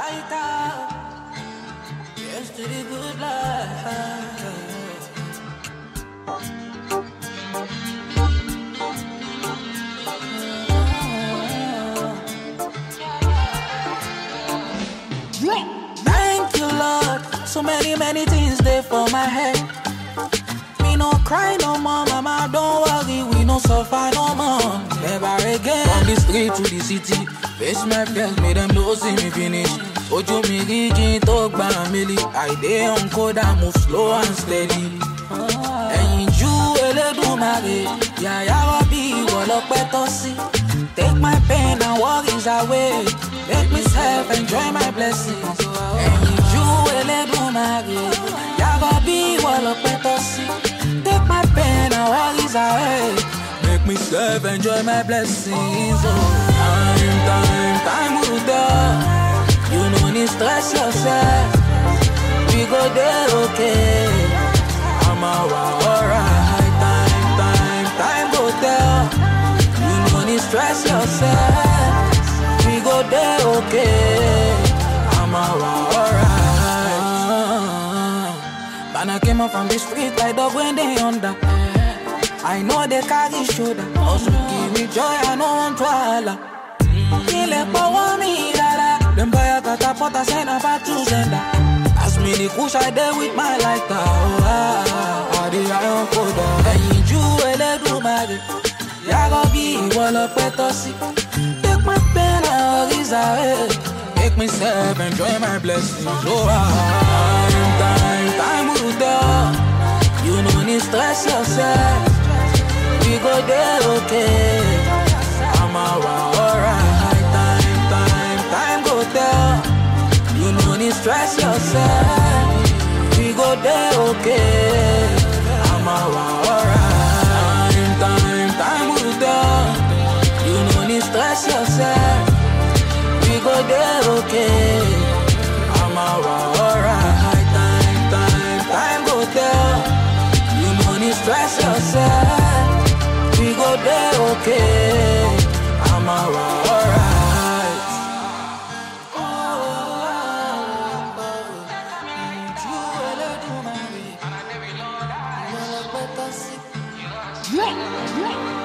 lighter. Here's to the good life. Thank you, Lord. So many things there for my head. Me no cry no more, mama, don't worry, we no suffer no more. Never again. From the street to the city, face my friends, make them know see me finish. Ojo mi rigin talk by a milli. I dey on code, I move slow and steady. And you Eledumare, yeah, Rabbi, Wolopet to see. Take my pain and worries away. Make myself enjoy my blessings. And you Eledumare, yeah, Rabbi, Wolopet to see. Take my pain and worries away. Make myself enjoy my blessings. Time will tell. You no need stress yourself. We go there, okay. I'm alright. Time go tell. You no need stress yourself. We go there, okay. I'm alright. Man, I came up from the street like dog when they under. I know they carry shoulder. Also give me joy, I know I'm twala. Kill it for me, dada. Them buy a catapult, I send a back to sender. As me the push I there with my lighter. The iron coda. And you Eledumare, Yarabi, Wolopet to see. Take my pain and worries away. Make myself enjoy my blessings. Time will tell. You no need stress yourself. We go there, okay. I'm alright. Time go tell. You no need stress yourself. We go there, okay. I'm alright. Time will tell. You no need stress yourself. We go there, okay. I'm alright. Time go tell. You no need stress yourself. We go there, okay. I'm alright. Yeah.